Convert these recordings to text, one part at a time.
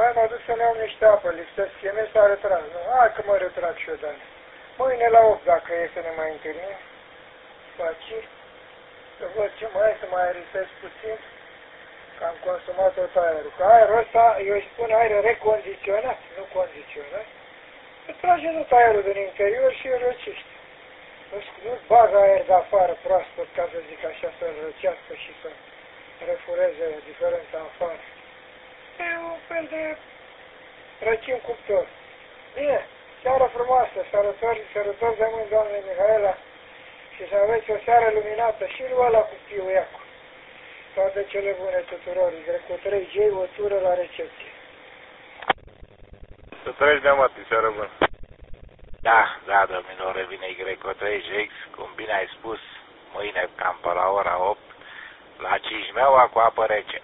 Hai, m-a dus să ne iau niște apă, lipsesc cheme, s-a retras. Nu, hai că mă retrag și eu, Dan. Mâine la 8, dacă e să ne mai întâlnim. Faci, să văd ce mai e, să mai aerisesc puțin, că am consumat tot aerul. Că aerul ăsta, eu îi spun aer recondiționat, nu condiționat. Îți trage tot aerul din interior și îl răcește. Nu-ți bagă aer de afară proaspăt, ca să zic așa, să-l răcească și să refureze diferența afară. E un fel de răcim cuptor. Bine, seară frumoasă, sărători de mâini, doamne Mihaela, și să aveți o seară luminată și lui ăla cu Piuiacu. Toate cele bune tuturor, cu 3G, o tură la recepție. Să trăiești de amate, seară bună. Da, domnilor, revine Y3GX, cum bine ai spus, mâine cam pe la ora 8, la Cismeaua cu apă rece.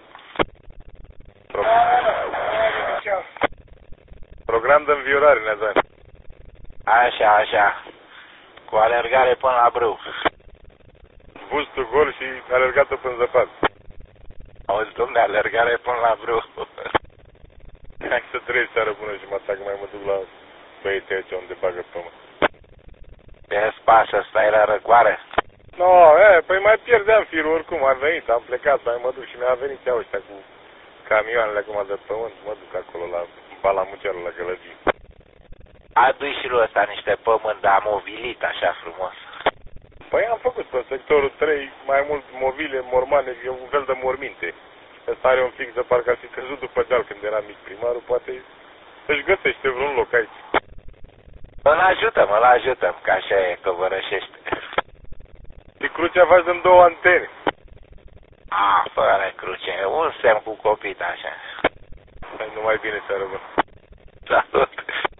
Program de înviorare, ne dai. Așa, cu alergare până la brâu. Bustul gol și alergată până zăpat. Auzi, domne, alergare până la brâu. Hai să trăiești, seară bună, și mă atac, mai mă duc la băieții aici unde bagă pământ. Pe spasă, stai la răcoare? Păi mai pierdeam firul oricum, am venit, am plecat, mai mă duc și mi-a venit ea ăștia cu camioanele acum de pământ, mă duc acolo la Balamucearul, la Gălăgie. Adu-i și lui ăsta niște pământ de amovilit, așa frumos. Păi am făcut pe sectorul 3 mai mult mobile, mormane, e un fel de morminte. Ăsta are un fix de parcă ar fi căzut după deal când era mic primarul, poate își găsește vreun loc aici. Îl ajutăm, că așa e, că vă rășește. Și crucea faci-mi 2 antene. Fără cruce, un semn cu copit, așa. Hai, numai bine, seară bună. Salut!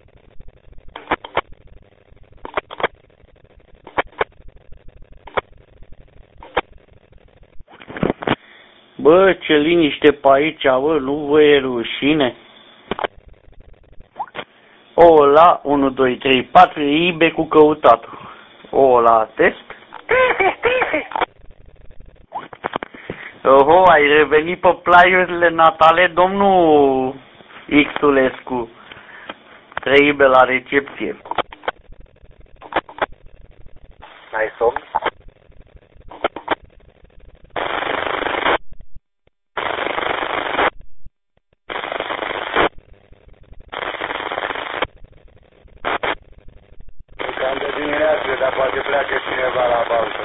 Bă, ce liniște pe aici, bă, nu vă e rușine? Ola, 1, 2, 3, 4, Ibe cu căutatul. Ola, test? Oho, ai revenit pe plaiurile natale, domnul Xulescu. 3 Ibe la recepție. Ai somn? Cam de dimineață, dar poate pleacă cineva la baltă.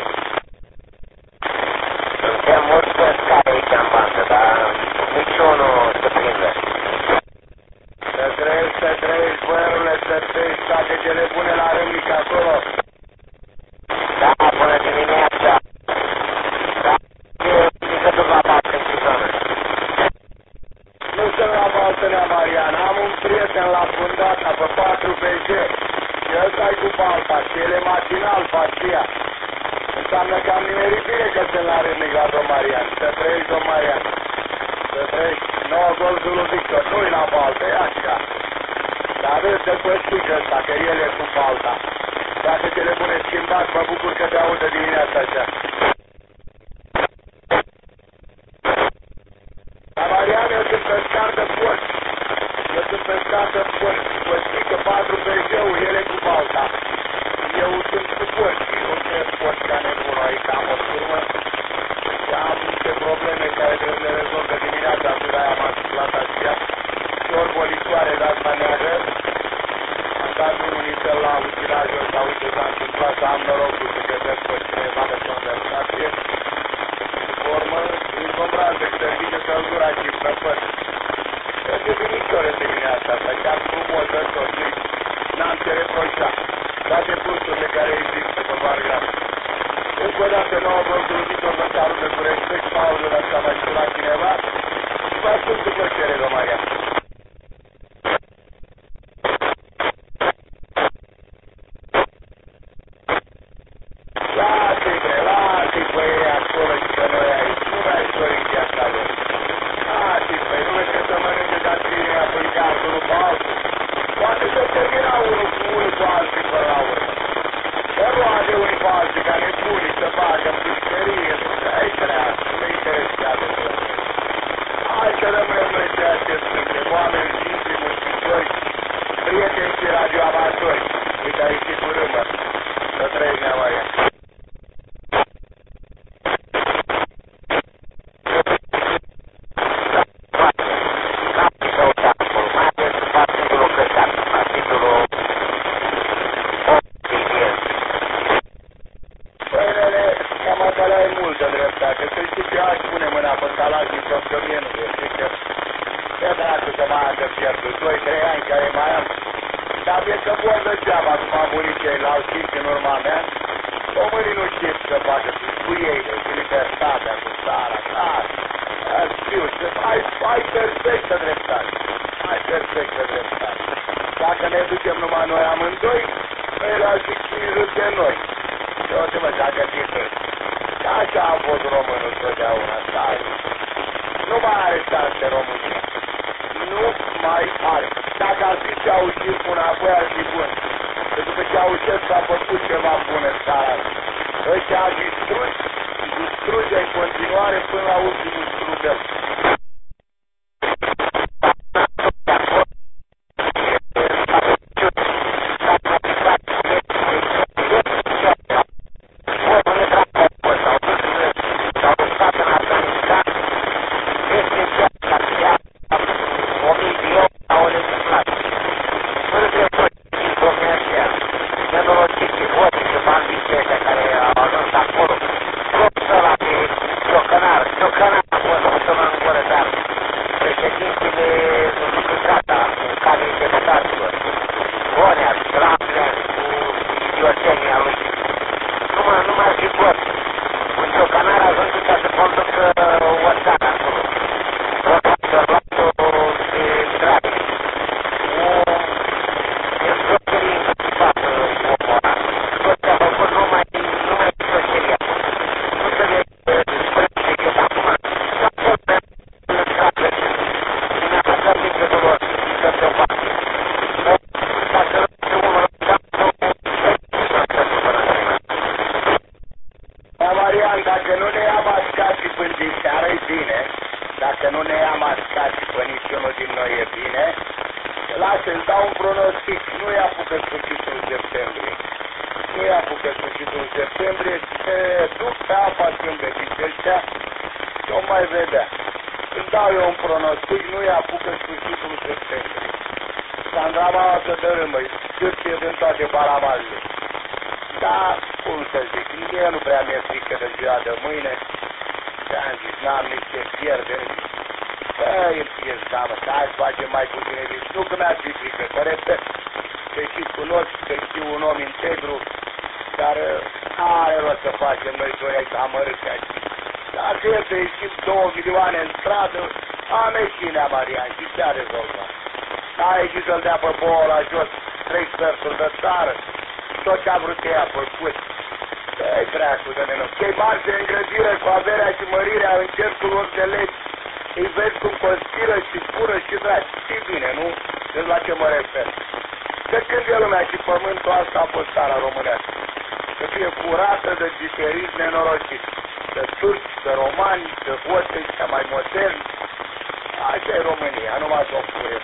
Suntem mulți pescari aici în bancă, dar niciunul să prinde. Să trăiești, băierule, să trăiești, toate cele bune la râmnic acolo. Da, bună dimineața. Da, și să duc la baltă în zonă. Nu sunt la baltă, Nea Marian, am un prieten la Fundata pe 4 BG. Și ăsta-i cu balta, și el e matinal, facia. Înseamnă că am nimerit bine că sunt la râmnic la domn Marian. Să trăiești, domn Marian. Să trăiești. 9 gol Zulu Victor, nu-i la baltă, e așa. Dar râs de păstic ăsta, că el e cu balta. Toate cele bune schimbat, mă bucur că te audă dimineața așa. Dar Marian, eu sunt pescar de porci. Eu sunt pescar de porci. Păstică 4 BG-ul, el e cu balta. Eu sunt cu porci, nu sunt porci ca nebunul aici, am o turmă. Și am niște probleme care trebuie să le rezolv de dimineața, de-aia m-am suflat așa. Și ori bolicoare de asta neagră. Am dat unul nițel la utilajul ăsta, uite s-a întâmplat să am norocul să găsesc pe cineva de conversație. După urmă, îi compran de serviciu căldura și plăpăt. Este vinitor în dimineața asta, chiar frumos de tot, n-am ce reproșa. Toate plusurile care există pe Bargrad. Încă o dată 9 gol Victor vă salută cu respect, pauză dacă s-a mai sunat cineva. Și vă ascult cu plăcere, Romaria. Lasă-i pe ei acolo și pe noi aici. Nu mai dori viața lor. Lasă-i pe ei, nu vezi că să mănânce de asemenea pe gardul unul pe altul. Poate să termina unul cu alții până la urmă. Să roade unii pe alții ca nebunii să bagă în pușcărie. Aici treabă, nu ne interesează. Hai să rămânem noi ceea ce sunt. ieșit cu râmă. Să trăiești, Nea Maria. Să știi că eu aș pune mâna pe salatul sau că mie nu e, știi că de dracu să mă am de pierdut 2-3 ani care mai am. Dar e că vor degeaba cum a murit ceilalți știți în urma mea. Românii nu știu să facă cu ei, cu libertatea, cu țara, știu, ai perfectă dreptate, ai perfectă dreptate. Dacă ne ducem numai noi amândoi, noi la zic de noi. Eu o să mă dacă timpul. Așa a fost românul totdeauna, nu mai are șanse România. Nu mai are. Dacă ar fi Ceaușescu înapoi, ar fi bun. Pentru că Ceaușescu a făcut ceva bun în țara asta. Ăștia a distruge în continuare până la ultimul strudel. Dacă nu ne ia mascat și până din seară e bine, dacă nu ne ia mascat și pe niciunul din noi e bine, lasă-ți dau un pronostic, nu-i apucă sfârșitul septembrie. Nu-i apucă sfârșitul septembrie, se duc pe apa Sâmbetnici ăștia și o mai vedea. Când dau eu un pronostic, nu-i apucă sfârșitul septembrie. Sandramaua să dărâmă, cârție din toate baramajele. Da, cum să zic, mie nu prea mi-e frică de ziua de mâine. Ți-am zis, n-am nici ce pierde. Îl pierda, mă, hai să facem mai puține din. Nu că mi-ar fi frică, că repet, că și cunosc, că știu un om integru, dar are rost să facem noi doi aici amărâți aici. Dacă e să ieșim 2 milioane în stradă, am ieșit, Nea Marian, și ce-a rezolvat? N-a ieșit să-l dea pe bouă la jos 3 sferturi de țară, tot ce-a vrut să ia făcut. Dă-i dracu de nenot. Cei mari se îngrădiră cu averea și mărirea în cercul lor de legi. Îi vezi cum conspiră și fură și dragi. Știi bine, nu? Deci la ce mă refer. De când e lumea și pământul asta a fost țara românească. Să fie curată de diferiți nenorociți. De turci, de romani, de hoți ăștia mai moderni. Așa e România, numai să o fure.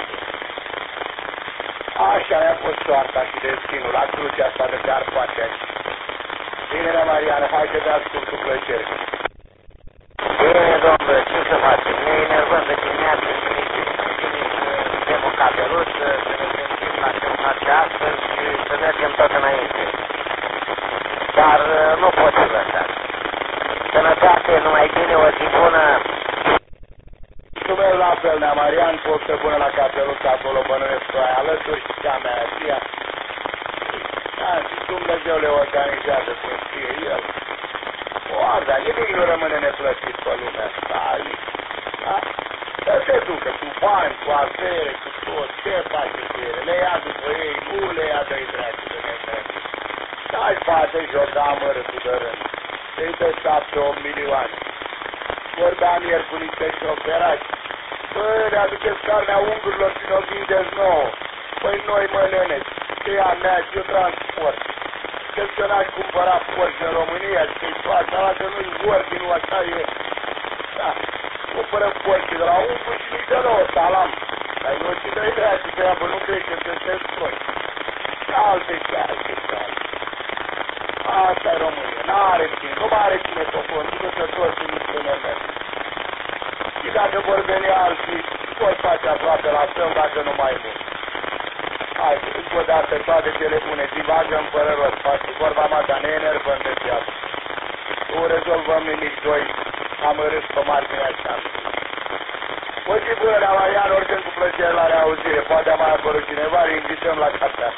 Așa a fost soarta și destinul la crucea asta de Carpați aici. Bine, Nea Mariană, hai că te ascult cu plăcere. Bine, domnule, ce să facem? Ne enervăm de dimineață și suntem în cabeluț, să ne gândim la ce face astăzi și să mergem tot înainte. Dar nu pot să lăsa. Sănătate, numai bine, o zi bună. Nu merg la fel, Nea Marian, pot să pună la capeluț acolo, bănuiesc cu aia alături și cea mea aceea. Da, și Dumnezeu le organizează cum știe El. Oarda, nimic nu rămâne neplătit pe lumea asta, da? Să se ducă cu bani, cu avere, cu tot, ce face cu ele? Le ia după ei, nu le ia de-i dracu de nedracu. Stai bate jos, da amărâtul de rând. Să-i dă 7-8 milioane. Vorbeam ieri cu niște șoferați. Bă, readuceți carnea ungurilor și ne-o vindeți nouă. Păi noi, mă, nene, ce ia mea și eu transport. Că eu n-aș cumpăra porci în România și să-i toate, ala că nu-i vorbi, nu așa e. Da, cumpără porci de la unguri și nici de nouă, salam. Dar eu și de-i dracu, că ea, bă, nu crezi că se spui. alte și alte. Asta e România, n-are cine, nu mai are cine să o conducă, toți niște nemeri. Și dacă vor veni alții, pot face aproape la fel, dacă nu mai mult. Hai, încă o dată toate cele bune, divagăm fără rost, faci vorba mea, dar ne enervăm de viață. Nu rezolvăm nimic, doi, amărâți pe marginea asta. O zi bună la Marian, oricând cu plăcere la reauzire, poate a mai apărut cineva, îi invităm la cafea.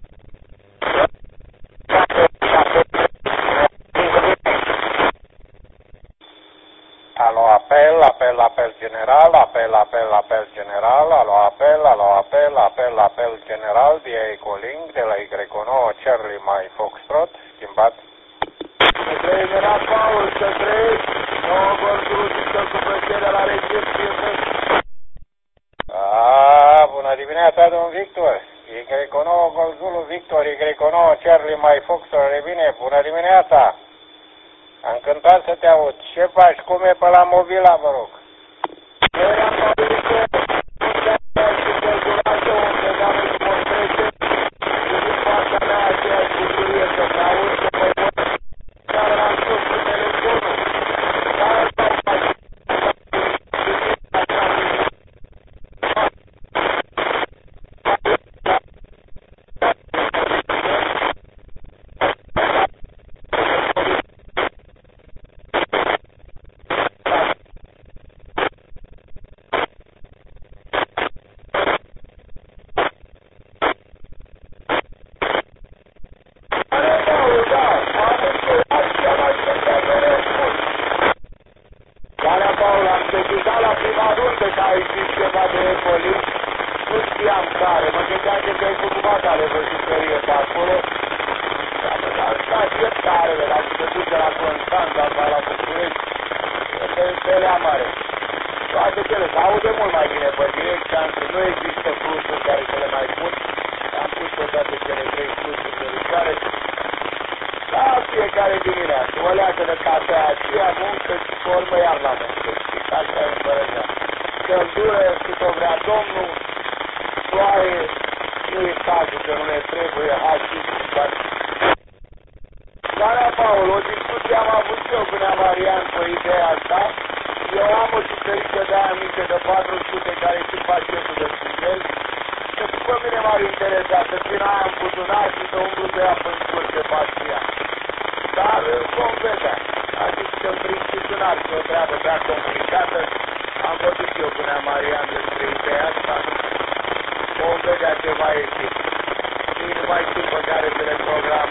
Alo, apel general, apel general, alo, apel general, via Ecolink, de la Y9 Charlie Mai Foxtrot, schimbat. Să trăiești, era Paul, să trăiești, nouă consultică cu plăcere la recepție. Bună dimineața, domn Victor. Y9 Golzulu Victor, Y9 Charlie Mai Foxtrot, revine, bună dimineața. Am cântat să te aud. Ce faci? Cum e pe la mobila, vă rog? Era mobilită, și căldurată, unde doamne și mostrece, și din partea mea aceeași bucurie să te aud, să mă pot, dar l-am spus cu telefonul. Dar asta o faci. Nu știam care, mă gândeam că te-ai făcut batale vrăjitorie pe acolo. Dar asta e tare, dacă se duce la Constanța sau la București, pe Lea Mare. Toate cele, se aude mult mai bine pe direct, nu există plusuri care să le mai pun. Am pus pe toate cele 3 plusuri de lucrare. La fiecare dimineață, o leagă de cafea aceea, muncă și pe urmă iar la muncă. Știți, așa e împărățea. Căldură, cât o vrea Domnul, soare, nu e cazul că nu ne trebuie, hai știți cum faci. Doamna Paul, o discuție am avut eu cu Nea Marian pe ideea asta. Eu am o suferită de aia mică de 400 care și pachetul de singel. Și după mine m-ar interesa să țin aia în buzunar și să umblu pe ea până curte pastia. Dar vom vedea. Adică în principiu n-ar fi o treabă prea complicată. Am vorbit eu cu Nea Marian despre ideea asta. Vom vedea ce va ieși. Și numai timp pe care să le program